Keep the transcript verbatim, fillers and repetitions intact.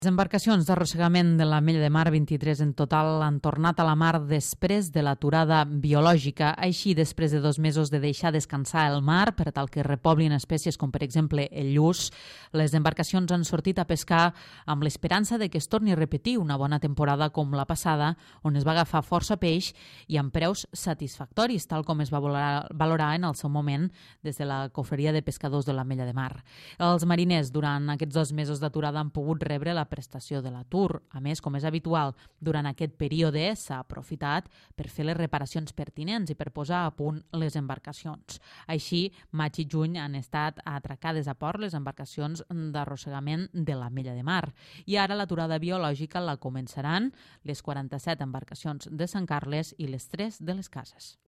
Les embarcacions d'arrossegament de l'Ametlla de Mar, vint-i-tres en total, han tornat a la mar després de l'aturada biològica. Així, després de dos mesos de deixar descansar el mar per tal que repoblin espècies com, per exemple, el lluç, les embarcacions han sortit a pescar amb l'esperança de que es torni a repetir una bona temporada com la passada, on es va agafar força peix i amb preus satisfactoris, tal com es va valorar, valorar en el seu moment des de la Cofreria de Pescadors de l'Ametlla de Mar. Els mariners, durant aquests dos mesos d'aturada, han pogut rebre la prestació de l'atur. A més, com és habitual, durant aquest període s'ha aprofitat per fer les reparacions pertinents i per posar a punt les embarcacions. Així, maig i juny han estat atracades a port les embarcacions d'arrossegament de l'Ametlla de Mar. I ara l'aturada biològica la començaran les quaranta-set embarcacions de Sant Carles i les tres de les Cases.